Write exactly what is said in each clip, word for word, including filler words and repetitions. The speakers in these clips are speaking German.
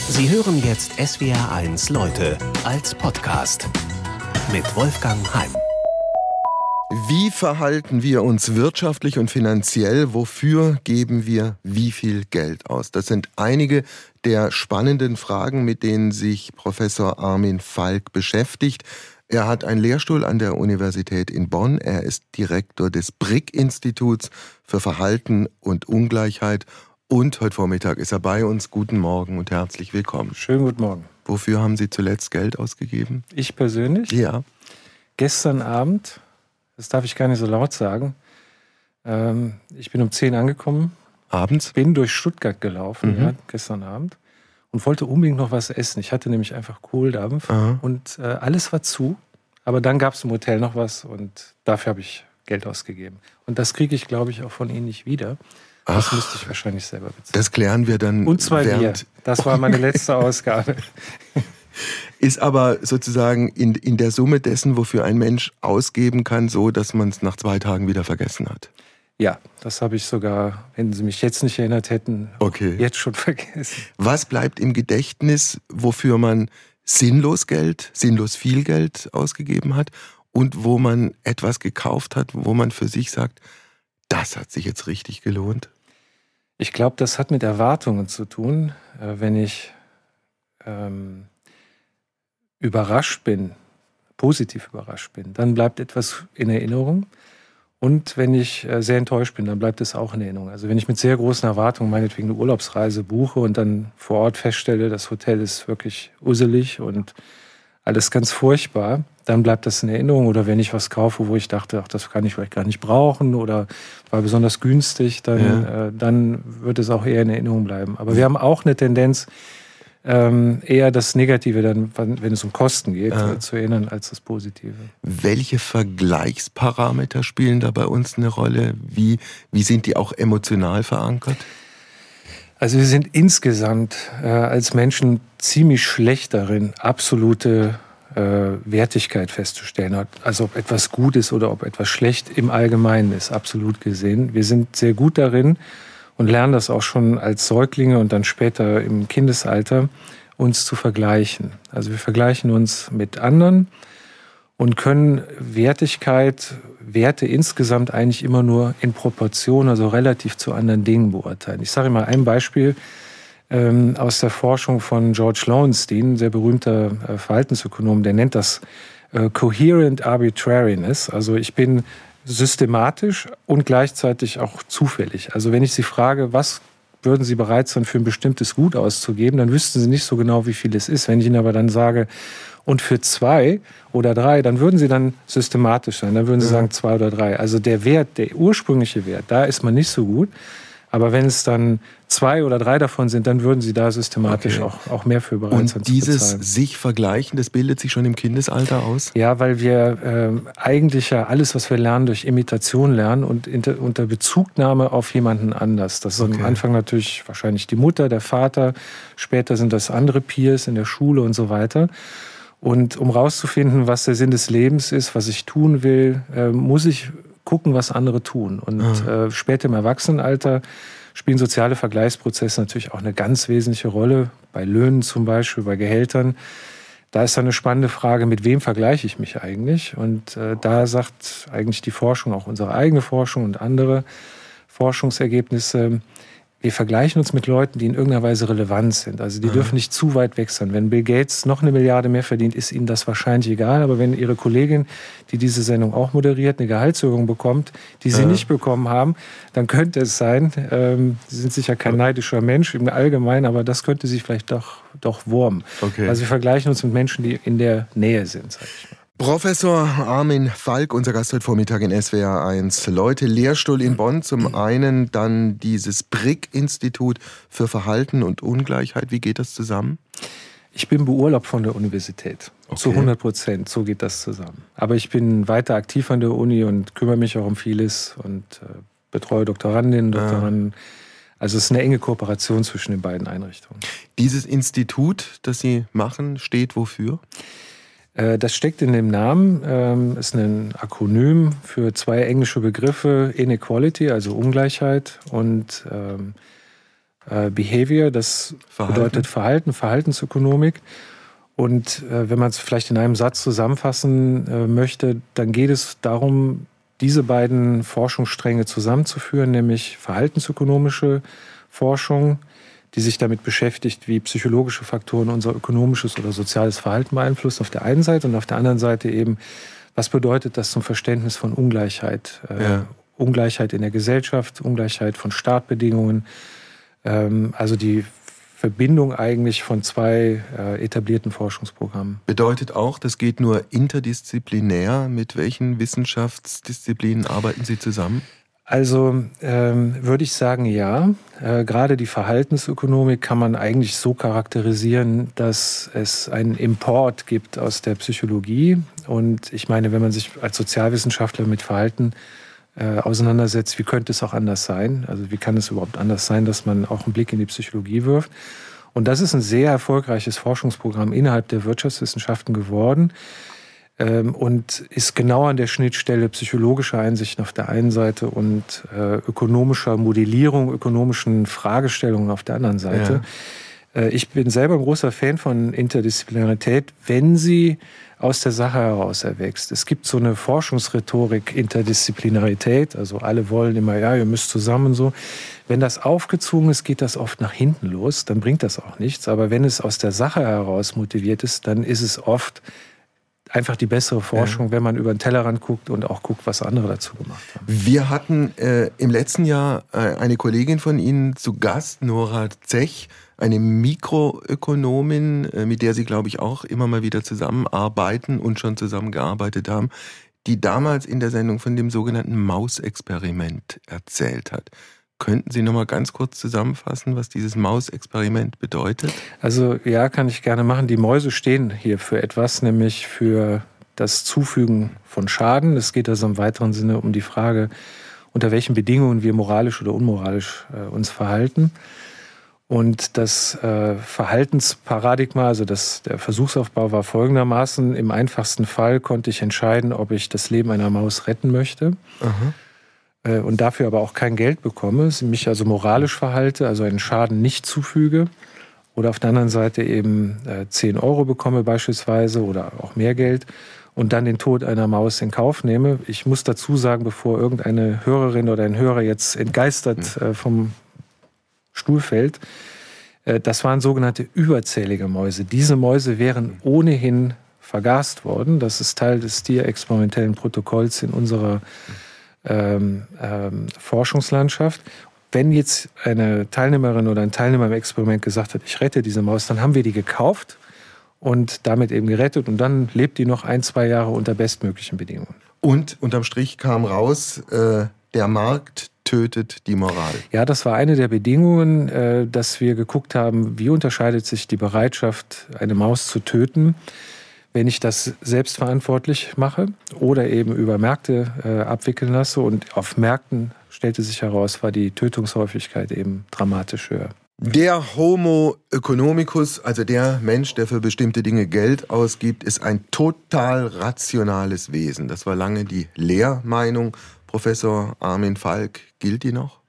Sie hören jetzt S W R eins Leute als Podcast mit Wolfgang Heim. Wie verhalten wir uns wirtschaftlich und finanziell? Wofür geben wir wie viel Geld aus? Das sind einige der spannenden Fragen, mit denen sich Professor Armin Falk beschäftigt. Er hat einen Lehrstuhl an der Universität in Bonn. Er ist Direktor des B R I C-Instituts für Verhalten und Ungleichheit. Und heute Vormittag ist er bei uns. Guten Morgen und herzlich willkommen. Schönen guten Morgen. Wofür haben Sie zuletzt Geld ausgegeben? Ich persönlich? Ja. Gestern Abend, das darf ich gar nicht so laut sagen, ähm, ich bin um zehn angekommen. Abends? Bin durch Stuttgart gelaufen, Mhm. ja, gestern Abend. Und wollte unbedingt noch was essen. Ich hatte nämlich einfach Kohldampf. Aha. Und äh, alles war zu. Aber dann gab es im Hotel noch was und dafür habe ich Geld ausgegeben. Und das kriege ich, glaube ich, auch von Ihnen nicht wieder. Das Ach, müsste ich wahrscheinlich selber bezahlen. Das klären wir dann. Und zwei Bier. während Das war meine letzte Ausgabe. Ist aber sozusagen in, in der Summe dessen, wofür ein Mensch ausgeben kann, so, dass man es nach zwei Tagen wieder vergessen hat. Ja, das habe ich sogar, wenn Sie mich jetzt nicht erinnert hätten, Okay. jetzt schon vergessen. Was bleibt im Gedächtnis, wofür man sinnlos Geld, sinnlos viel Geld ausgegeben hat und wo man etwas gekauft hat, wo man für sich sagt, das hat sich jetzt richtig gelohnt? Ich glaube, das hat mit Erwartungen zu tun. Äh, wenn ich ähm, überrascht bin, positiv überrascht bin, dann bleibt etwas in Erinnerung. Und wenn ich äh, sehr enttäuscht bin, dann bleibt es auch in Erinnerung. Also wenn ich mit sehr großen Erwartungen meinetwegen eine Urlaubsreise buche und dann vor Ort feststelle, das Hotel ist wirklich usselig und alles ganz furchtbar, dann bleibt das in Erinnerung. Oder wenn ich was kaufe, wo ich dachte, ach, das kann ich vielleicht gar nicht brauchen oder war besonders günstig, dann, Ja. äh, dann wird es auch eher in Erinnerung bleiben. Aber wir haben auch eine Tendenz, ähm, eher das Negative, dann, wenn es um Kosten geht, Ja. äh, zu erinnern, als das Positive. Welche Vergleichsparameter spielen da bei uns eine Rolle? Wie, wie sind die auch emotional verankert? Also wir sind insgesamt äh, als Menschen ziemlich schlecht darin, absolute äh, Wertigkeit festzustellen. Also ob etwas gut ist oder ob etwas schlecht im Allgemeinen ist, absolut gesehen. Wir sind sehr gut darin und lernen das auch schon als Säuglinge und dann später im Kindesalter, uns zu vergleichen. Also wir vergleichen uns mit anderen und können Wertigkeit, Werte insgesamt eigentlich immer nur in Proportion, also relativ zu anderen Dingen beurteilen. Ich sage mal ein Beispiel ähm, aus der Forschung von George Lowenstein, sehr berühmter äh, Verhaltensökonom, der nennt das äh, Coherent Arbitrariness. Also ich bin systematisch und gleichzeitig auch zufällig. Also wenn ich Sie frage, was würden Sie bereit sein, für ein bestimmtes Gut auszugeben, dann wüssten Sie nicht so genau, wie viel es ist. Wenn ich Ihnen aber dann sage, und für zwei oder drei, dann würden Sie dann systematisch sein. Dann würden Sie Ja. sagen zwei oder drei. Also der Wert, der ursprüngliche Wert, da ist man nicht so gut. Aber wenn es dann zwei oder drei davon sind, dann würden Sie da systematisch Okay. auch, auch mehr für bereit sein Und zu dieses bezahlen. sich vergleichen, das bildet sich schon im Kindesalter aus? Ja, weil wir ähm, eigentlich ja alles, was wir lernen, durch Imitation lernen und inter, unter Bezugnahme auf jemanden anders. Das ist Okay. am Anfang natürlich wahrscheinlich die Mutter, der Vater, später sind das andere Peers in der Schule und so weiter. Und um rauszufinden, was der Sinn des Lebens ist, was ich tun will, äh, muss ich gucken, was andere tun. Und Ah. äh, später im Erwachsenenalter spielen soziale Vergleichsprozesse natürlich auch eine ganz wesentliche Rolle. Bei Löhnen zum Beispiel, bei Gehältern. Da ist dann eine spannende Frage, mit wem vergleiche ich mich eigentlich? Und äh, da sagt eigentlich die Forschung, auch unsere eigene Forschung und andere Forschungsergebnisse, wir vergleichen uns mit Leuten, die in irgendeiner Weise relevant sind. Also die Aha. dürfen nicht zu weit weg sein. Wenn Bill Gates noch eine Milliarde mehr verdient, ist Ihnen das wahrscheinlich egal. Aber wenn Ihre Kollegin, die diese Sendung auch moderiert, eine Gehaltserhöhung bekommt, die Sie Aha. nicht bekommen haben, dann könnte es sein, ähm, Sie sind sicher kein neidischer Mensch im Allgemeinen, aber das könnte Sie vielleicht doch, doch wurmen. Okay. Also wir vergleichen uns mit Menschen, die in der Nähe sind, sag ich mal. Professor Armin Falk, unser Gast heute Vormittag in S W R eins. Leute, Lehrstuhl in Bonn zum einen, dann dieses B R I C-Institut für Verhalten und Ungleichheit. Wie geht das zusammen? Ich bin beurlaubt von der Universität. Okay. Zu hundert Prozent, so geht das zusammen. Aber ich bin weiter aktiv an der Uni und kümmere mich auch um vieles und äh, betreue Doktorandinnen, Doktoranden. Also es ist eine enge Kooperation zwischen den beiden Einrichtungen. Dieses Institut, das Sie machen, steht wofür? Das steckt in dem Namen, ähm, ist ein Akronym für zwei englische Begriffe, Inequality, also Ungleichheit, und ähm, äh, Behavior, das Verhalten. bedeutet Verhalten, Verhaltensökonomik. Und äh, wenn man es vielleicht in einem Satz zusammenfassen äh, möchte, dann geht es darum, diese beiden Forschungsstränge zusammenzuführen, nämlich verhaltensökonomische Forschung, die sich damit beschäftigt, wie psychologische Faktoren unser ökonomisches oder soziales Verhalten beeinflussen auf der einen Seite und auf der anderen Seite eben, was bedeutet das zum Verständnis von Ungleichheit? Äh, ja. Ungleichheit in der Gesellschaft, Ungleichheit von Startbedingungen, ähm, also die Verbindung eigentlich von zwei äh, etablierten Forschungsprogrammen. Bedeutet auch, das geht nur interdisziplinär. Mit welchen Wissenschaftsdisziplinen arbeiten Sie zusammen? Also ähm, würde ich sagen, ja. Äh, gerade die Verhaltensökonomik kann man eigentlich so charakterisieren, dass es einen Import gibt aus der Psychologie. Und ich meine, wenn man sich als Sozialwissenschaftler mit Verhalten äh, auseinandersetzt, wie könnte es auch anders sein? Also wie kann es überhaupt anders sein, dass man auch einen Blick in die Psychologie wirft? Und das ist ein sehr erfolgreiches Forschungsprogramm innerhalb der Wirtschaftswissenschaften geworden. Und ist genau an der Schnittstelle psychologischer Einsichten auf der einen Seite und äh, ökonomischer Modellierung, ökonomischen Fragestellungen auf der anderen Seite. Ja. Äh, ich bin selber ein großer Fan von Interdisziplinarität, wenn sie aus der Sache heraus erwächst. Es gibt so eine Forschungsrhetorik, Interdisziplinarität, also alle wollen immer, ja, ihr müsst zusammen so. Wenn das aufgezwungen ist, geht das oft nach hinten los, dann bringt das auch nichts. Aber wenn es aus der Sache heraus motiviert ist, dann ist es oft einfach die bessere Forschung, ja. wenn man über den Tellerrand guckt und auch guckt, was andere dazu gemacht haben. Wir hatten äh, im letzten Jahr äh, eine Kollegin von Ihnen zu Gast, Nora Zech, eine Mikroökonomin, äh, mit der Sie, glaube ich, auch immer mal wieder zusammenarbeiten und schon zusammengearbeitet haben, die damals in der Sendung von dem sogenannten Mausexperiment erzählt hat. Könnten Sie noch mal ganz kurz zusammenfassen, was dieses Mausexperiment bedeutet? Also ja, kann ich gerne machen. Die Mäuse stehen hier für etwas, nämlich für das Zufügen von Schaden. Es geht also im weiteren Sinne um die Frage, unter welchen Bedingungen wir moralisch oder unmoralisch äh, uns verhalten. Und das äh, Verhaltensparadigma, also das, der Versuchsaufbau war folgendermaßen. Im einfachsten Fall konnte ich entscheiden, ob ich das Leben einer Maus retten möchte. Aha. Und dafür aber auch kein Geld bekomme, mich also moralisch verhalte, also einen Schaden nicht zufüge oder auf der anderen Seite eben zehn Euro bekomme beispielsweise oder auch mehr Geld und dann den Tod einer Maus in Kauf nehme. Ich muss dazu sagen, bevor irgendeine Hörerin oder ein Hörer jetzt entgeistert äh, vom Stuhl fällt, äh, das waren sogenannte überzählige Mäuse. Diese Mäuse wären ohnehin vergast worden. Das ist Teil des tierexperimentellen Protokolls in unserer Ähm, ähm, Forschungslandschaft. Wenn jetzt eine Teilnehmerin oder ein Teilnehmer im Experiment gesagt hat, ich rette diese Maus, dann haben wir die gekauft und damit eben gerettet und dann lebt die noch ein, zwei Jahre unter bestmöglichen Bedingungen. Und unterm Strich kam raus, äh, der Markt tötet die Moral. Ja, das war eine der Bedingungen, äh, dass wir geguckt haben, wie unterscheidet sich die Bereitschaft, eine Maus zu töten, wenn ich das selbstverantwortlich mache oder eben über Märkte äh, abwickeln lasse. Und auf Märkten, stellte sich heraus, war die Tötungshäufigkeit eben dramatisch höher. Der Homo economicus, also der Mensch, der für bestimmte Dinge Geld ausgibt, ist ein total rationales Wesen. Das war lange die Lehrmeinung. Professor Armin Falk, gilt die noch?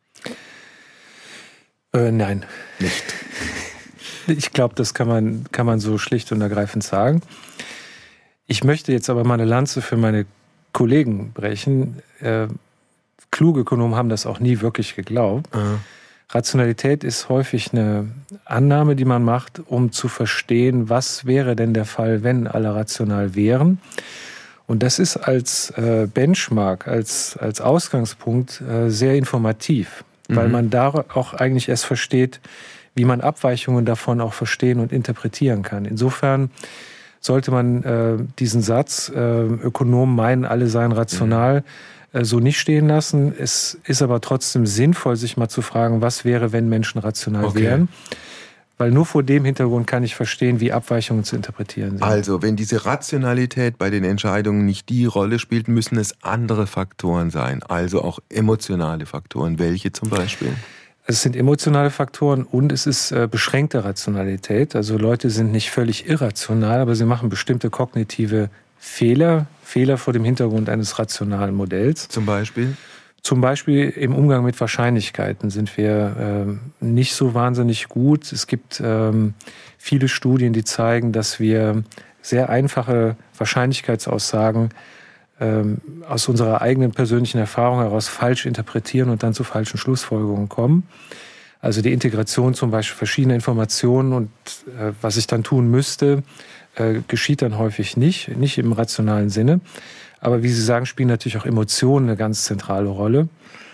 Äh, nein. Nicht. Ich glaube, das kann man, kann man so schlicht und ergreifend sagen. Ich möchte jetzt aber mal eine Lanze für meine Kollegen brechen. Äh, kluge Ökonomen haben das auch nie wirklich geglaubt. Mhm. Rationalität ist häufig eine Annahme, die man macht, um zu verstehen, was wäre denn der Fall, wenn alle rational wären. Und das ist als äh, Benchmark, als, als Ausgangspunkt äh, sehr informativ, mhm. weil man da auch eigentlich erst versteht, wie man Abweichungen davon auch verstehen und interpretieren kann. Insofern sollte man äh, diesen Satz, äh, Ökonomen meinen, alle seien rational, äh, so nicht stehen lassen. Es ist aber trotzdem sinnvoll, sich mal zu fragen, was wäre, wenn Menschen rational okay. wären. Weil nur vor dem Hintergrund kann ich verstehen, wie Abweichungen zu interpretieren sind. Also, wenn diese Rationalität bei den Entscheidungen nicht die Rolle spielt, müssen es andere Faktoren sein. Also auch emotionale Faktoren. Welche zum Beispiel? Es sind emotionale Faktoren und es ist äh, beschränkte Rationalität. Also Leute sind nicht völlig irrational, aber sie machen bestimmte kognitive Fehler. Fehler vor dem Hintergrund eines rationalen Modells. Zum Beispiel? Zum Beispiel im Umgang mit Wahrscheinlichkeiten sind wir äh, nicht so wahnsinnig gut. Es gibt ähm, viele Studien, die zeigen, dass wir sehr einfache Wahrscheinlichkeitsaussagen ähm, aus unserer eigenen persönlichen Erfahrung heraus falsch interpretieren und dann zu falschen Schlussfolgerungen kommen. Also die Integration zum Beispiel verschiedener Informationen und äh, was ich dann tun müsste, äh, geschieht dann häufig nicht, nicht im rationalen Sinne. Aber wie Sie sagen, spielen natürlich auch Emotionen eine ganz zentrale Rolle.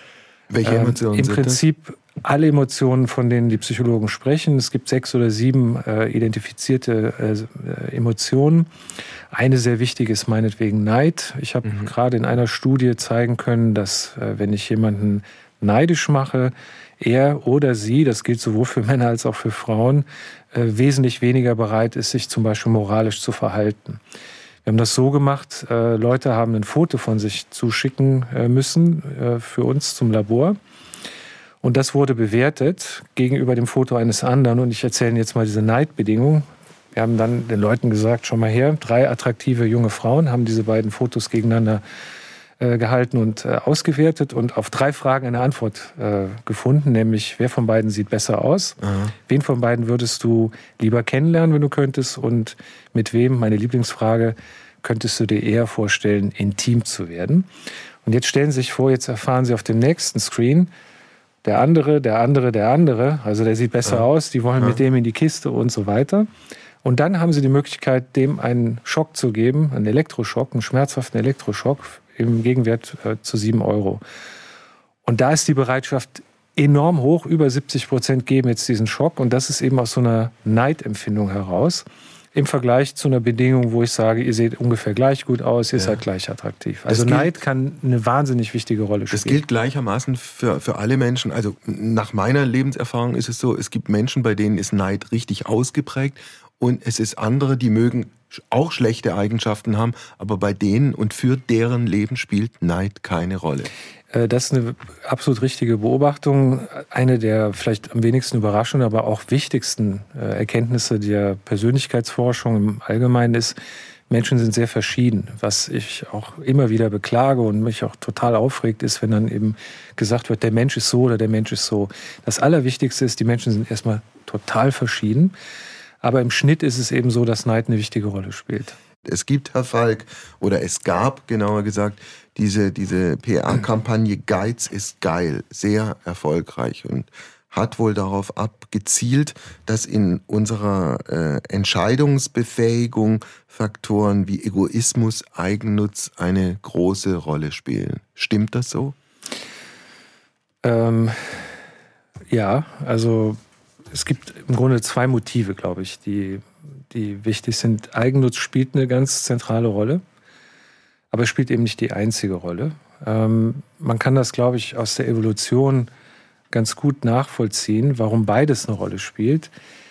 Welche Emotionen ähm, Im sind Prinzip das? Alle Emotionen, von denen die Psychologen sprechen. Es gibt sechs oder sieben äh, identifizierte äh, Emotionen. Eine sehr wichtige ist meinetwegen Neid. Ich habe mhm. gerade in einer Studie zeigen können, dass äh, wenn ich jemanden neidisch mache, er oder sie, das gilt sowohl für Männer als auch für Frauen, äh, wesentlich weniger bereit ist, sich zum Beispiel moralisch zu verhalten. Wir haben das so gemacht, äh, Leute haben ein Foto von sich zuschicken äh, müssen äh, für uns zum Labor. Und das wurde bewertet gegenüber dem Foto eines anderen. Und ich erzähle jetzt mal diese Neidbedingung. Wir haben dann den Leuten gesagt, schau mal her, drei attraktive junge Frauen haben diese beiden Fotos gegeneinander äh, gehalten und äh, ausgewertet und auf drei Fragen eine Antwort äh, gefunden, nämlich wer von beiden sieht besser aus, Aha. wen von beiden würdest du lieber kennenlernen, wenn du könntest, und mit wem, meine Lieblingsfrage, könntest du dir eher vorstellen, intim zu werden. Und jetzt stellen Sie sich vor, jetzt erfahren Sie auf dem nächsten Screen, der andere, der andere, der andere, also der sieht besser ja. aus, die wollen ja. mit dem in die Kiste und so weiter. Und dann haben Sie die Möglichkeit, dem einen Schock zu geben, einen Elektroschock, einen schmerzhaften Elektroschock im Gegenwert äh, zu sieben Euro. Und da ist die Bereitschaft enorm hoch, über siebzig Prozent geben jetzt diesen Schock. Und das ist eben aus so einer Neidempfindung heraus, im Vergleich zu einer Bedingung, wo ich sage, ihr seht ungefähr gleich gut aus, ihr ja. seid gleich attraktiv. Also gilt, Neid kann eine wahnsinnig wichtige Rolle spielen. Das gilt gleichermaßen für, für alle Menschen. Also nach meiner Lebenserfahrung ist es so, es gibt Menschen, bei denen ist Neid richtig ausgeprägt, und es ist andere, die mögen auch schlechte Eigenschaften haben, aber bei denen und für deren Leben spielt Neid keine Rolle. Das ist eine absolut richtige Beobachtung. Eine der vielleicht am wenigsten überraschenden, aber auch wichtigsten Erkenntnisse der Persönlichkeitsforschung im Allgemeinen ist, Menschen sind sehr verschieden. Was ich auch immer wieder beklage und mich auch total aufregt, ist, wenn dann eben gesagt wird, der Mensch ist so oder der Mensch ist so. Das Allerwichtigste ist, die Menschen sind erstmal total verschieden. Aber im Schnitt ist es eben so, dass Neid eine wichtige Rolle spielt. Es gibt, Herr Falk, oder es gab, genauer gesagt, diese, diese P R-Kampagne Geiz ist geil, sehr erfolgreich und hat wohl darauf abgezielt, dass in unserer äh, Entscheidungsbefähigung Faktoren wie Egoismus, Eigennutz eine große Rolle spielen. Stimmt das so? Ähm, ja, also es gibt im Grunde zwei Motive, glaube ich, die, die wichtig sind. Eigennutz spielt eine ganz zentrale Rolle, aber es spielt eben nicht die einzige Rolle. Ähm, man kann das, glaube ich, aus der Evolution ganz gut nachvollziehen, warum beides eine Rolle spielt.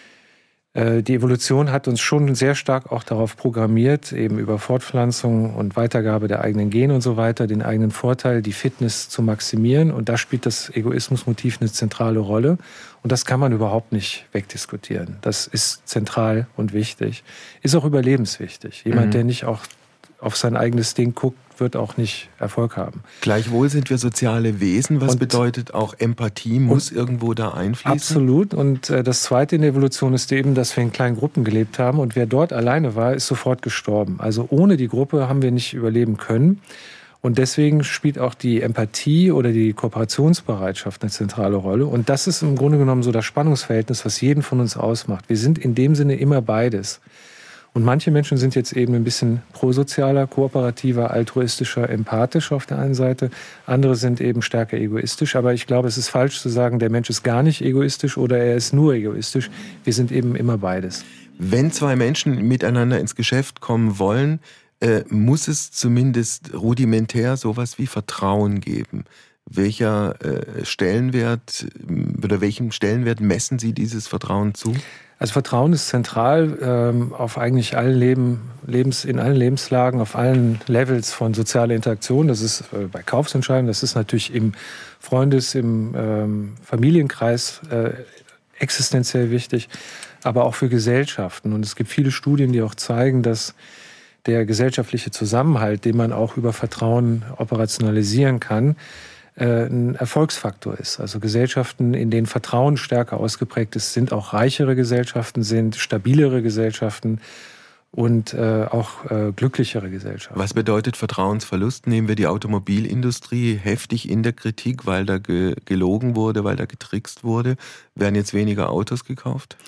Äh, die Evolution hat uns schon sehr stark auch darauf programmiert, eben über Fortpflanzung und Weitergabe der eigenen Gene und so weiter, den eigenen Vorteil, die Fitness zu maximieren. Und da spielt das Egoismusmotiv eine zentrale Rolle. Und das kann man überhaupt nicht wegdiskutieren. Das ist zentral und wichtig. Ist auch überlebenswichtig. Jemand, mhm. der nicht auch auf sein eigenes Ding guckt, wird auch nicht Erfolg haben. Gleichwohl sind wir soziale Wesen. Was und, bedeutet auch Empathie muss irgendwo da einfließen? Absolut. Und äh, das Zweite in der Evolution ist eben, dass wir in kleinen Gruppen gelebt haben. Und wer dort alleine war, ist sofort gestorben. Also ohne die Gruppe haben wir nicht überleben können. Und deswegen spielt auch die Empathie oder die Kooperationsbereitschaft eine zentrale Rolle. Und das ist im Grunde genommen so das Spannungsverhältnis, was jeden von uns ausmacht. Wir sind in dem Sinne immer beides. Und manche Menschen sind jetzt eben ein bisschen prosozialer, kooperativer, altruistischer, empathischer auf der einen Seite. Andere sind eben stärker egoistisch. Aber ich glaube, es ist falsch zu sagen, der Mensch ist gar nicht egoistisch oder er ist nur egoistisch. Wir sind eben immer beides. Wenn zwei Menschen miteinander ins Geschäft kommen wollen, äh, muss es zumindest rudimentär sowas wie Vertrauen geben. Welcher äh, Stellenwert oder welchem Stellenwert messen Sie dieses Vertrauen zu? Also Vertrauen ist zentral ähm, auf eigentlich allen Leben, Lebens, in allen Lebenslagen, auf allen Levels von sozialer Interaktion. Das ist äh, bei Kaufentscheidungen, das ist natürlich im Freundes-, im ähm, Familienkreis äh, existenziell wichtig, aber auch für Gesellschaften. Und es gibt viele Studien, die auch zeigen, dass der gesellschaftliche Zusammenhalt, den man auch über Vertrauen operationalisieren kann, ein Erfolgsfaktor ist. Also Gesellschaften, in denen Vertrauen stärker ausgeprägt ist, sind auch reichere Gesellschaften, sind stabilere Gesellschaften und äh, auch äh, glücklichere Gesellschaften. Was bedeutet Vertrauensverlust? Nehmen wir die Automobilindustrie heftig in der Kritik, weil da ge- gelogen wurde, weil da getrickst wurde. Werden jetzt weniger Autos gekauft?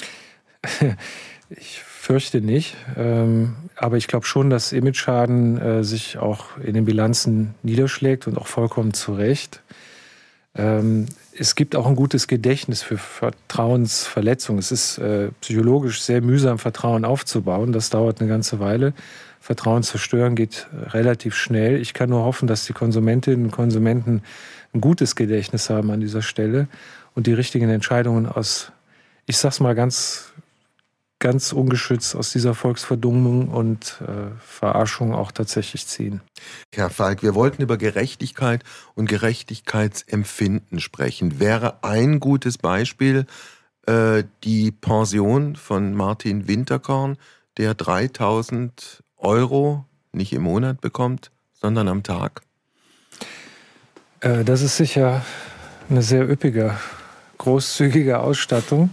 Ich fürchte nicht. Ähm, aber ich glaube schon, dass Imageschaden äh, sich auch in den Bilanzen niederschlägt und auch vollkommen zu Recht. Ähm, es gibt auch ein gutes Gedächtnis für Vertrauensverletzungen. Es ist äh, psychologisch sehr mühsam, Vertrauen aufzubauen. Das dauert eine ganze Weile. Vertrauen zerstören geht relativ schnell. Ich kann nur hoffen, dass die Konsumentinnen und Konsumenten ein gutes Gedächtnis haben an dieser Stelle und die richtigen Entscheidungen aus, ich sag's mal ganz, ganz ungeschützt, aus dieser Volksverdummung und äh, Verarschung auch tatsächlich ziehen. Herr Falk, wir wollten über Gerechtigkeit und Gerechtigkeitsempfinden sprechen. Wäre ein gutes Beispiel äh, die Pension von Martin Winterkorn, der dreitausend Euro nicht im Monat bekommt, sondern am Tag? Äh, das ist sicher eine sehr üppige, großzügige Ausstattung.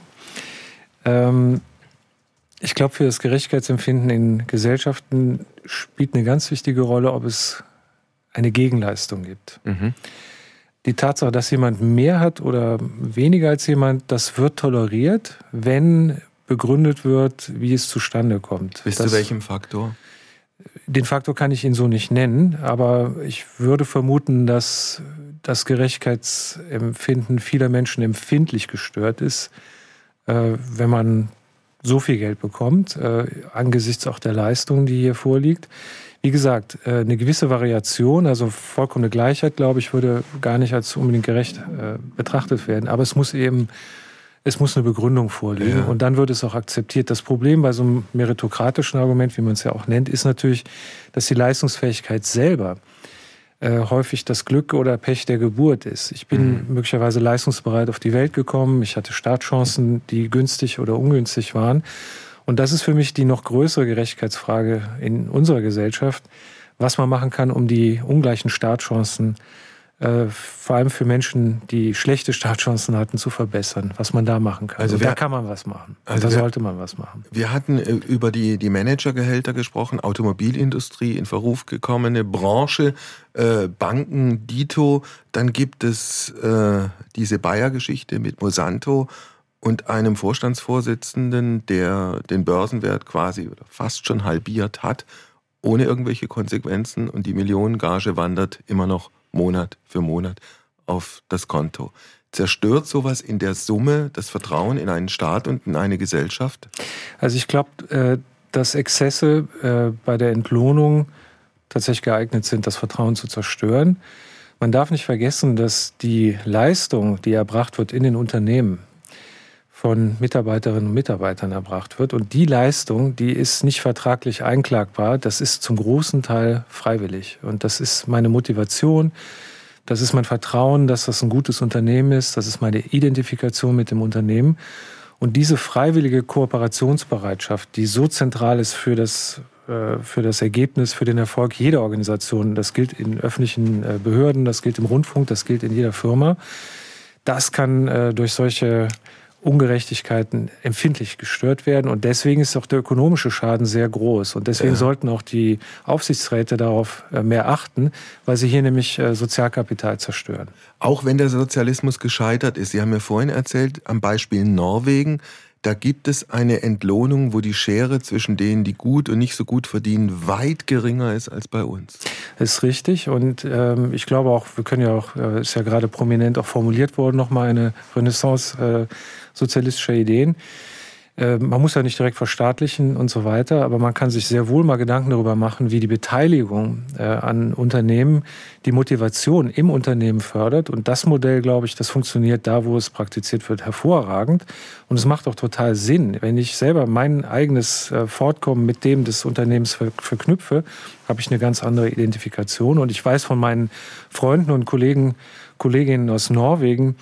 Ähm, Ich glaube, für das Gerechtigkeitsempfinden in Gesellschaften spielt eine ganz wichtige Rolle, ob es eine Gegenleistung gibt. Mhm. Die Tatsache, dass jemand mehr hat oder weniger als jemand, das wird toleriert, wenn begründet wird, wie es zustande kommt. Bis das, zu welchem Faktor? Den Faktor kann ich Ihnen so nicht nennen, aber ich würde vermuten, dass das Gerechtigkeitsempfinden vieler Menschen empfindlich gestört ist, äh, wenn man so viel Geld bekommt, äh, angesichts auch der Leistung, die hier vorliegt. Wie gesagt, äh, eine gewisse Variation, also vollkommene Gleichheit, glaube ich, würde gar nicht als unbedingt gerecht äh, betrachtet werden. Aber es muss eben, es muss eine Begründung vorliegen, ja. Und dann wird es auch akzeptiert. Das Problem bei so einem meritokratischen Argument, wie man es ja auch nennt, ist natürlich, dass die Leistungsfähigkeit selber äh, häufig das Glück oder Pech der Geburt ist. Ich bin mhm. möglicherweise leistungsbereit auf die Welt gekommen. Ich hatte Startchancen, die günstig oder ungünstig waren. Und das ist für mich die noch größere Gerechtigkeitsfrage in unserer Gesellschaft, was man machen kann, um die ungleichen Startchancen, äh, vor allem für Menschen, die schlechte Startchancen hatten, zu verbessern, was man da machen kann. Also wir, da kann man was machen. Also da wir, sollte man was machen. Wir hatten äh, über die, die Managergehälter gesprochen, Automobilindustrie in Verruf gekommene Branche, äh, Banken, Dito. Dann gibt es äh, diese Bayer-Geschichte mit Monsanto und einem Vorstandsvorsitzenden, der den Börsenwert quasi fast schon halbiert hat, ohne irgendwelche Konsequenzen. Und die Millionengage wandert immer noch Monat für Monat auf das Konto. Zerstört sowas in der Summe das Vertrauen in einen Staat und in eine Gesellschaft? Also ich glaube, dass Exzesse bei der Entlohnung tatsächlich geeignet sind, das Vertrauen zu zerstören. Man darf nicht vergessen, dass die Leistung, die erbracht wird in den Unternehmen, von Mitarbeiterinnen und Mitarbeitern erbracht wird. Und die Leistung, die ist nicht vertraglich einklagbar. Das ist zum großen Teil freiwillig. Und das ist meine Motivation, das ist mein Vertrauen, dass das ein gutes Unternehmen ist, das ist meine Identifikation mit dem Unternehmen. Und diese freiwillige Kooperationsbereitschaft, die so zentral ist für das, für das Ergebnis, für den Erfolg jeder Organisation, das gilt in öffentlichen Behörden, das gilt im Rundfunk, das gilt in jeder Firma, das kann durch solche Ungerechtigkeiten empfindlich gestört werden. Und deswegen ist auch der ökonomische Schaden sehr groß. Und deswegen ja. sollten auch die Aufsichtsräte darauf mehr achten, weil sie hier nämlich Sozialkapital zerstören. Auch wenn der Sozialismus gescheitert ist. Sie haben mir vorhin erzählt, am Beispiel Norwegen, da gibt es eine Entlohnung, wo die Schere zwischen denen, die gut und nicht so gut verdienen, weit geringer ist als bei uns. Das ist richtig. Und ähm, ich glaube auch, wir können ja auch, äh, ist ja gerade prominent auch formuliert worden, nochmal eine Renaissance äh, sozialistischer Ideen. Äh, man muss ja nicht direkt verstaatlichen und so weiter, aber man kann sich sehr wohl mal Gedanken darüber machen, wie die Beteiligung äh, an Unternehmen die Motivation im Unternehmen fördert. Und das Modell, glaube ich, das funktioniert da, wo es praktiziert wird, hervorragend. Und es macht auch total Sinn. Wenn ich selber mein eigenes äh, Fortkommen mit dem des Unternehmens ver- verknüpfe, habe ich eine ganz andere Identifikation. Und ich weiß von meinen Freunden und Kollegen, Kolleginnen aus Norwegen,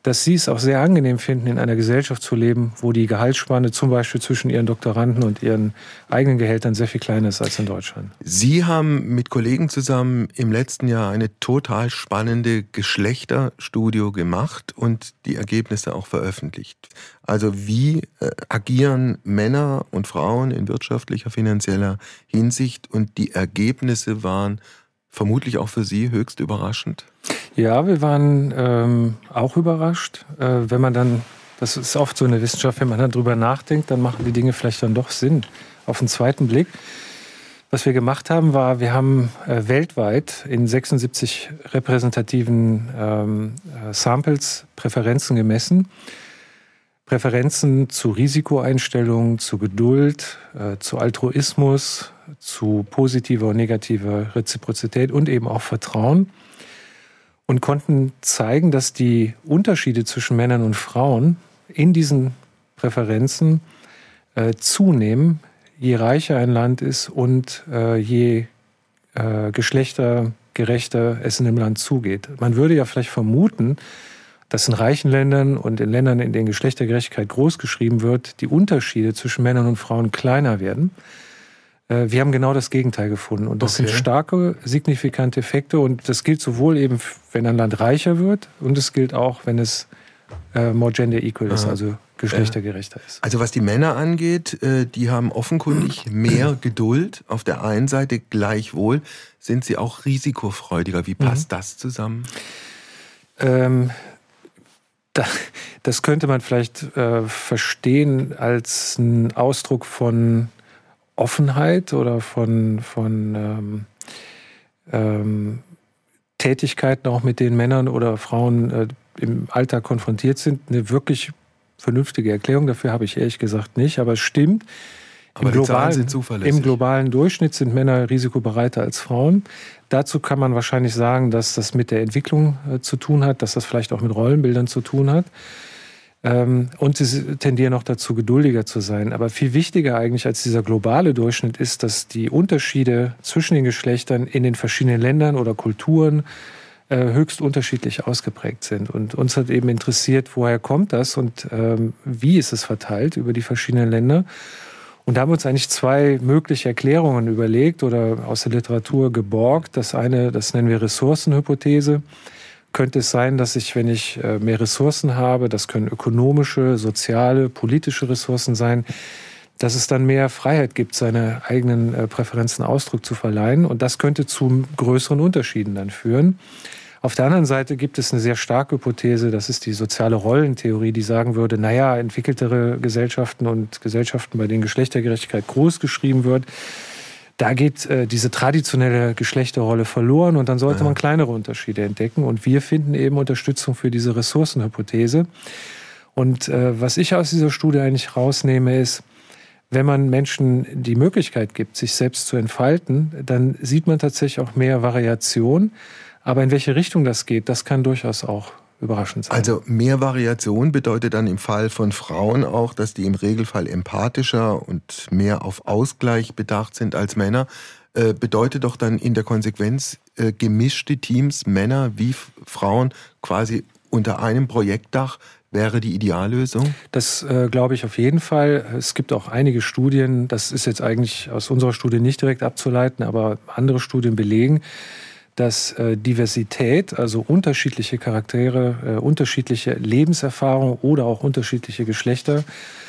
dass sie es auch sehr angenehm finden, in einer Gesellschaft zu leben, wo die Gehaltsspanne zum Beispiel zwischen ihren Doktoranden und ihren eigenen Gehältern sehr viel kleiner ist als in Deutschland. Sie haben mit Kollegen zusammen im letzten Jahr eine total spannende Geschlechterstudie gemacht und die Ergebnisse auch veröffentlicht. Also wie äh, agieren Männer und Frauen in wirtschaftlicher, finanzieller Hinsicht, und die Ergebnisse waren vermutlich auch für Sie höchst überraschend. Ja, wir waren ähm, auch überrascht. Äh, wenn man dann, das ist oft so in der Wissenschaft, wenn man dann drüber nachdenkt, dann machen die Dinge vielleicht dann doch Sinn auf den zweiten Blick. Was wir gemacht haben, war, wir haben äh, weltweit in sechsundsiebzig repräsentativen ähm, äh, Samples Präferenzen gemessen. Präferenzen zu Risikoeinstellungen, zu Geduld, äh, zu Altruismus, zu positiver und negativer Reziprozität und eben auch Vertrauen. Und konnten zeigen, dass die Unterschiede zwischen Männern und Frauen in diesen Präferenzen äh, zunehmen, je reicher ein Land ist und äh, je äh, geschlechtergerechter es in dem Land zugeht. Man würde ja vielleicht vermuten, dass in reichen Ländern und in Ländern, in denen Geschlechtergerechtigkeit großgeschrieben wird, die Unterschiede zwischen Männern und Frauen kleiner werden. Wir haben genau das Gegenteil gefunden. Und das okay. sind starke, signifikante Effekte. Und das gilt sowohl eben, wenn ein Land reicher wird, und es gilt auch, wenn es äh, more gender equal ist, also geschlechtergerechter ist. Also was die Männer angeht, äh, die haben offenkundig mehr Geduld. Auf der einen Seite gleichwohl sind sie auch risikofreudiger. Wie passt mhm. das zusammen? Ähm, da, das könnte man vielleicht äh, verstehen als einen Ausdruck von Offenheit oder von, von ähm, ähm, Tätigkeiten, auch mit denen Männern oder Frauen äh, im Alltag konfrontiert sind. Eine wirklich vernünftige Erklärung dafür habe ich ehrlich gesagt nicht, aber es stimmt. Aber Im die globalen, Zahlen sind zuverlässig. Im globalen Durchschnitt sind Männer risikobereiter als Frauen. Dazu kann man wahrscheinlich sagen, dass das mit der Entwicklung äh, zu tun hat, dass das vielleicht auch mit Rollenbildern zu tun hat. Und sie tendieren auch dazu, geduldiger zu sein. Aber viel wichtiger eigentlich als dieser globale Durchschnitt ist, dass die Unterschiede zwischen den Geschlechtern in den verschiedenen Ländern oder Kulturen höchst unterschiedlich ausgeprägt sind. Und uns hat eben interessiert, woher kommt das und wie ist es verteilt über die verschiedenen Länder. Und da haben wir uns eigentlich zwei mögliche Erklärungen überlegt oder aus der Literatur geborgt. Das eine, das nennen wir Ressourcenhypothese. Könnte es sein, dass ich, wenn ich mehr Ressourcen habe, das können ökonomische, soziale, politische Ressourcen sein, dass es dann mehr Freiheit gibt, seine eigenen Präferenzen Ausdruck zu verleihen. Und das könnte zu größeren Unterschieden dann führen. Auf der anderen Seite gibt es eine sehr starke Hypothese, das ist die soziale Rollentheorie, die sagen würde, naja, entwickeltere Gesellschaften und Gesellschaften, bei denen Geschlechtergerechtigkeit groß geschrieben wird, da geht äh, diese traditionelle Geschlechterrolle verloren und dann sollte ja. man kleinere Unterschiede entdecken. Und wir finden eben Unterstützung für diese Ressourcenhypothese. Und äh, was ich aus dieser Studie eigentlich rausnehme, ist, wenn man Menschen die Möglichkeit gibt, sich selbst zu entfalten, dann sieht man tatsächlich auch mehr Variation. Aber in welche Richtung das geht, das kann durchaus auch überraschend sein. Also mehr Variation bedeutet dann im Fall von Frauen auch, dass die im Regelfall empathischer und mehr auf Ausgleich bedacht sind als Männer. Äh, bedeutet doch dann in der Konsequenz äh, gemischte Teams, Männer wie Frauen, quasi unter einem Projektdach wäre die Ideallösung? Das äh, glaube ich auf jeden Fall. Es gibt auch einige Studien, das ist jetzt eigentlich aus unserer Studie nicht direkt abzuleiten, aber andere Studien belegen, dass äh, Diversität, also unterschiedliche Charaktere, äh, unterschiedliche Lebenserfahrungen oder auch unterschiedliche Geschlechter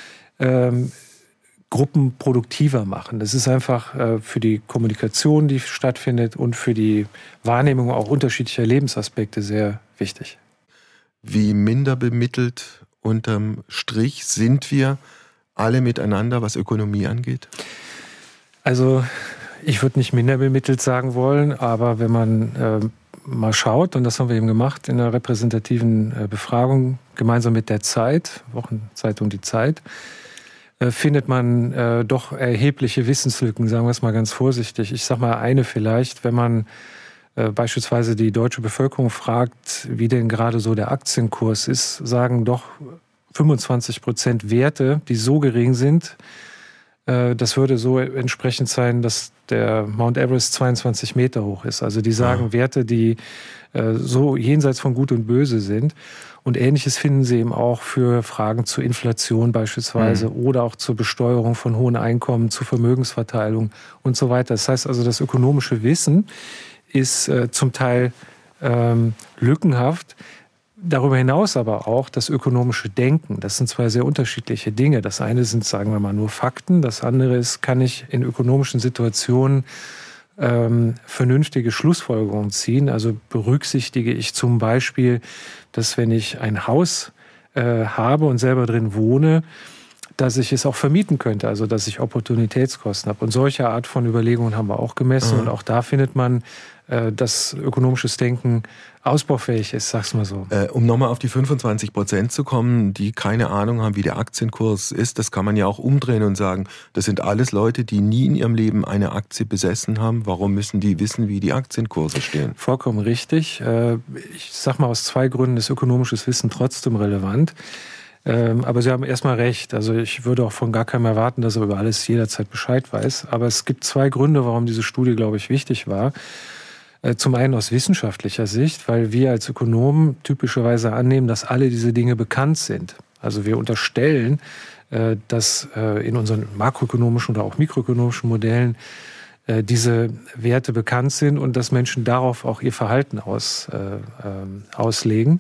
ähm, Gruppen produktiver machen. Das ist einfach äh, für die Kommunikation, die stattfindet und für die Wahrnehmung auch unterschiedlicher Lebensaspekte sehr wichtig. Wie minder bemittelt unterm Strich sind wir alle miteinander, was Ökonomie angeht? Also ich würde nicht minder bemittelt sagen wollen, aber wenn man äh, mal schaut, und das haben wir eben gemacht in einer repräsentativen äh, Befragung, gemeinsam mit der Zeit, Wochenzeitung Die Zeit, äh, findet man äh, doch erhebliche Wissenslücken, sagen wir es mal ganz vorsichtig. Ich sage mal eine vielleicht, wenn man äh, beispielsweise die deutsche Bevölkerung fragt, wie denn gerade so der Aktienkurs ist, sagen doch fünfundzwanzig Prozent Werte, die so gering sind, das würde so entsprechend sein, dass der Mount Everest zweiundzwanzig Meter hoch ist. Also die sagen ja. Werte, die äh, so jenseits von Gut und Böse sind. Und Ähnliches finden Sie eben auch für Fragen zur Inflation beispielsweise mhm. oder auch zur Besteuerung von hohen Einkommen, zur Vermögensverteilung und so weiter. Das heißt also, das ökonomische Wissen ist äh, zum Teil ähm, lückenhaft. Darüber hinaus aber auch das ökonomische Denken. Das sind zwei sehr unterschiedliche Dinge. Das eine sind, sagen wir mal, nur Fakten. Das andere ist, kann ich in ökonomischen Situationen ähm, vernünftige Schlussfolgerungen ziehen. Also berücksichtige ich zum Beispiel, dass wenn ich ein Haus äh, habe und selber drin wohne, dass ich es auch vermieten könnte, also dass ich Opportunitätskosten habe. Und solche Art von Überlegungen haben wir auch gemessen. Mhm. Und auch da findet man, äh, dass ökonomisches Denken ausbaufähig ist, sag's mal so. Äh, um nochmal auf die fünfundzwanzig Prozent zu kommen, die keine Ahnung haben, wie der Aktienkurs ist, das kann man ja auch umdrehen und sagen, das sind alles Leute, die nie in ihrem Leben eine Aktie besessen haben. Warum müssen die wissen, wie die Aktienkurse stehen? Vollkommen richtig. Äh, ich sag mal, aus zwei Gründen ist ökonomisches Wissen trotzdem relevant. Aber Sie haben erstmal recht. Also ich würde auch von gar keinem erwarten, dass er über alles jederzeit Bescheid weiß. Aber es gibt zwei Gründe, warum diese Studie, glaube ich, wichtig war. Zum einen aus wissenschaftlicher Sicht, weil wir als Ökonomen typischerweise annehmen, dass alle diese Dinge bekannt sind. Also wir unterstellen, dass in unseren makroökonomischen oder auch mikroökonomischen Modellen diese Werte bekannt sind und dass Menschen darauf auch ihr Verhalten aus, äh, auslegen.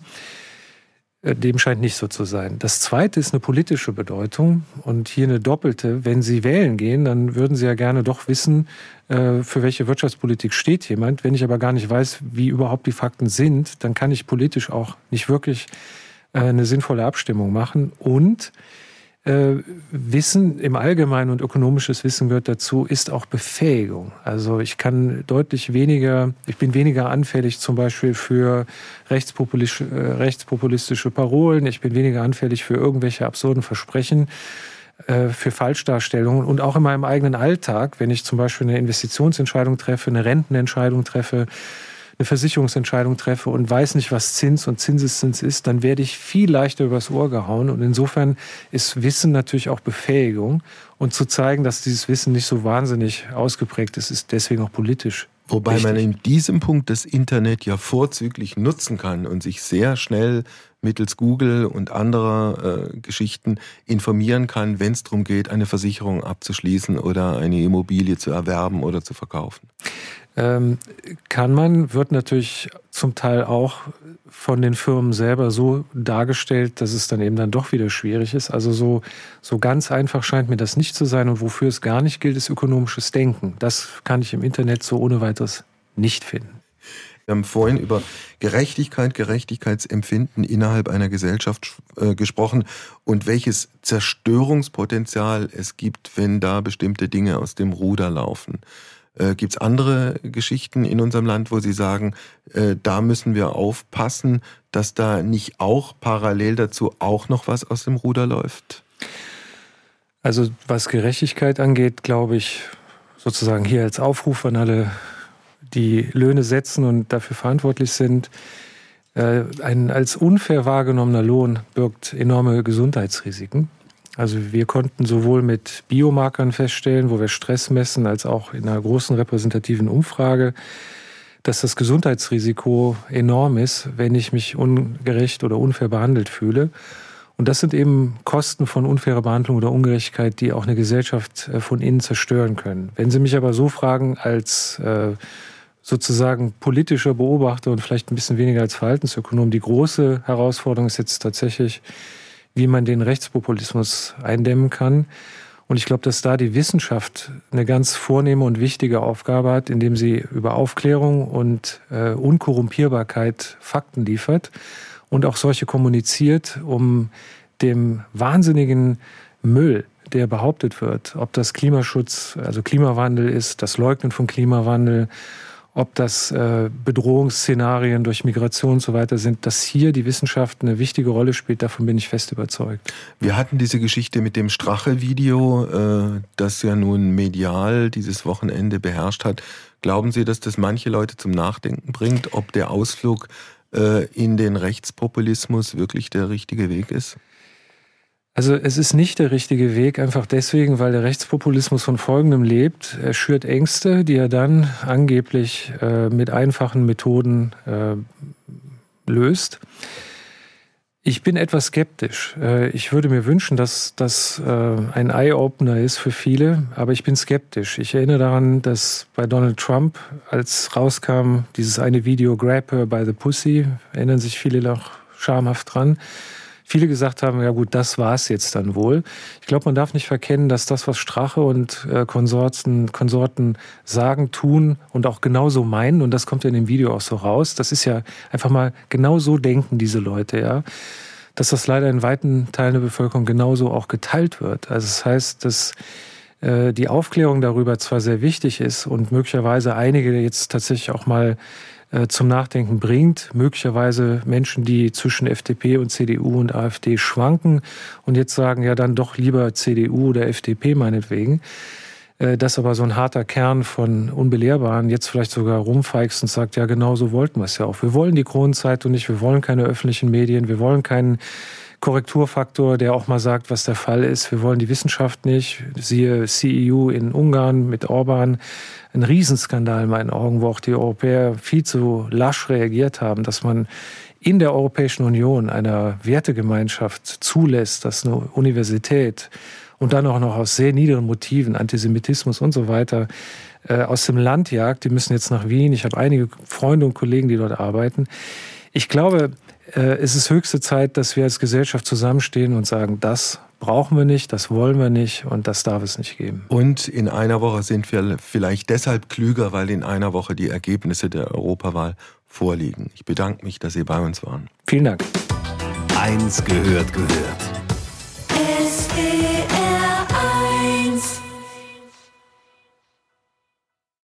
Dem scheint nicht so zu sein. Das Zweite ist eine politische Bedeutung und hier eine doppelte. Wenn Sie wählen gehen, dann würden Sie ja gerne doch wissen, für welche Wirtschaftspolitik steht jemand. Wenn ich aber gar nicht weiß, wie überhaupt die Fakten sind, dann kann ich politisch auch nicht wirklich eine sinnvolle Abstimmung machen. Und äh, Wissen im Allgemeinen und ökonomisches Wissen gehört dazu, ist auch Befähigung. Also ich kann deutlich weniger, ich bin weniger anfällig zum Beispiel für rechtspopulistische, äh, rechtspopulistische Parolen, ich bin weniger anfällig für irgendwelche absurden Versprechen, äh, für Falschdarstellungen und auch in meinem eigenen Alltag, wenn ich zum Beispiel eine Investitionsentscheidung treffe, eine Rentenentscheidung treffe, eine Versicherungsentscheidung treffe und weiß nicht, was Zins und Zinseszins ist, dann werde ich viel leichter übers Ohr gehauen. Und insofern ist Wissen natürlich auch Befähigung. Und zu zeigen, dass dieses Wissen nicht so wahnsinnig ausgeprägt ist, ist deswegen auch politisch Wobei wichtig. Man in diesem Punkt das Internet ja vorzüglich nutzen kann und sich sehr schnell mittels Google und anderer äh, Geschichten informieren kann, wenn es darum geht, eine Versicherung abzuschließen oder eine Immobilie zu erwerben oder zu verkaufen. Ähm, kann man, wird natürlich zum Teil auch von den Firmen selber so dargestellt, dass es dann eben dann doch wieder schwierig ist. Also so, so ganz einfach scheint mir das nicht zu sein. Und wofür es gar nicht gilt, ist ökonomisches Denken. Das kann ich im Internet so ohne weiteres nicht finden. Wir haben vorhin über Gerechtigkeit, Gerechtigkeitsempfinden innerhalb einer Gesellschaft äh, gesprochen und welches Zerstörungspotenzial es gibt, wenn da bestimmte Dinge aus dem Ruder laufen. Äh, Gibt es andere Geschichten in unserem Land, wo Sie sagen, äh, da müssen wir aufpassen, dass da nicht auch parallel dazu auch noch was aus dem Ruder läuft? Also was Gerechtigkeit angeht, glaube ich, sozusagen hier als Aufruf an alle, die Löhne setzen und dafür verantwortlich sind, äh, ein als unfair wahrgenommener Lohn birgt enorme Gesundheitsrisiken. Also wir konnten sowohl mit Biomarkern feststellen, wo wir Stress messen, als auch in einer großen repräsentativen Umfrage, dass das Gesundheitsrisiko enorm ist, wenn ich mich ungerecht oder unfair behandelt fühle. Und das sind eben Kosten von unfairer Behandlung oder Ungerechtigkeit, die auch eine Gesellschaft von innen zerstören können. Wenn Sie mich aber so fragen als äh, sozusagen politischer Beobachter und vielleicht ein bisschen weniger als Verhaltensökonom, die große Herausforderung ist jetzt tatsächlich, wie man den Rechtspopulismus eindämmen kann. Und ich glaube, dass da die Wissenschaft eine ganz vornehme und wichtige Aufgabe hat, indem sie über Aufklärung und äh, Unkorrumpierbarkeit Fakten liefert und auch solche kommuniziert, um dem wahnsinnigen Müll, der behauptet wird, ob das Klimaschutz, also Klimawandel ist, das Leugnen von Klimawandel, ob das äh, Bedrohungsszenarien durch Migration und so weiter sind, dass hier die Wissenschaft eine wichtige Rolle spielt, davon bin ich fest überzeugt. Wir hatten diese Geschichte mit dem Strache-Video, äh, das ja nun medial dieses Wochenende beherrscht hat. Glauben Sie, dass das manche Leute zum Nachdenken bringt, ob der Ausflug äh, in den Rechtspopulismus wirklich der richtige Weg ist? Also es ist nicht der richtige Weg, einfach deswegen, weil der Rechtspopulismus von Folgendem lebt. Er schürt Ängste, die er dann angeblich äh, mit einfachen Methoden äh, löst. Ich bin etwas skeptisch. Ich würde mir wünschen, dass das ein Eye-Opener ist für viele, aber ich bin skeptisch. Ich erinnere daran, dass bei Donald Trump, als rauskam, dieses eine Video Grab Her by the Pussy, erinnern sich viele noch schamhaft dran, viele gesagt haben, ja gut, das war's jetzt dann wohl. Ich glaube, man darf nicht verkennen, dass das, was Strache und äh, Konsorten, Konsorten sagen, tun und auch genauso meinen, und das kommt ja in dem Video auch so raus, das ist ja einfach mal genau so denken diese Leute, ja, dass das leider in weiten Teilen der Bevölkerung genauso auch geteilt wird. Also das heißt, dass äh, die Aufklärung darüber zwar sehr wichtig ist und möglicherweise einige jetzt tatsächlich auch mal zum Nachdenken bringt, möglicherweise Menschen, die zwischen F D P und C D U und AfD schwanken und jetzt sagen, ja dann doch lieber C D U oder F D P meinetwegen, dass aber so ein harter Kern von Unbelehrbaren jetzt vielleicht sogar rumfeixt und sagt, ja genau so wollten wir es ja auch. Wir wollen die Kronenzeitung nicht, wir wollen keine öffentlichen Medien, wir wollen keinen Korrekturfaktor, der auch mal sagt, was der Fall ist. Wir wollen die Wissenschaft nicht. Siehe C E U in Ungarn mit Orban. Ein Riesenskandal in meinen Augen, wo auch die Europäer viel zu lasch reagiert haben, dass man in der Europäischen Union, einer Wertegemeinschaft, zulässt, dass eine Universität und dann auch noch aus sehr niederen Motiven, Antisemitismus und so weiter, äh, aus dem Land jagt. Die müssen jetzt nach Wien. Ich habe einige Freunde und Kollegen, die dort arbeiten. Ich glaube, es ist höchste Zeit, dass wir als Gesellschaft zusammenstehen und sagen, das brauchen wir nicht, das wollen wir nicht und das darf es nicht geben. Und in einer Woche sind wir vielleicht deshalb klüger, weil in einer Woche die Ergebnisse der Europawahl vorliegen. Ich bedanke mich, dass Sie bei uns waren. Vielen Dank. Eins gehört gehört.